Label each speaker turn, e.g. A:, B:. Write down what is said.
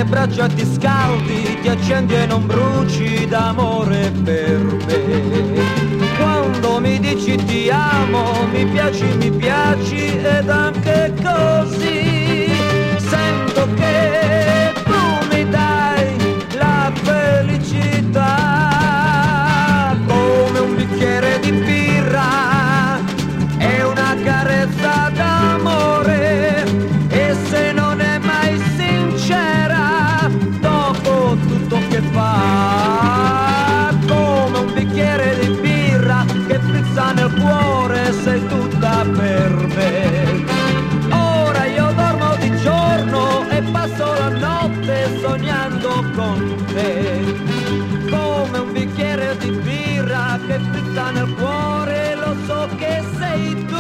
A: mie braccia ti scaldi, ti accendi e non bruci d'amore per me. Quando mi dici ti amo, mi piaci ed anche così sento che tu mi dai la felicità, come un bicchiere di birra e una carezza d'amore, e se non è mai sincera dopo tutto che fa, come un bicchiere di birra che frizza nel cuore, sei tutta per me. Ora io dormo di giorno e passo la notte sognando con te, come un bicchiere di birra che frizza nel cuore, lo so che sei tu.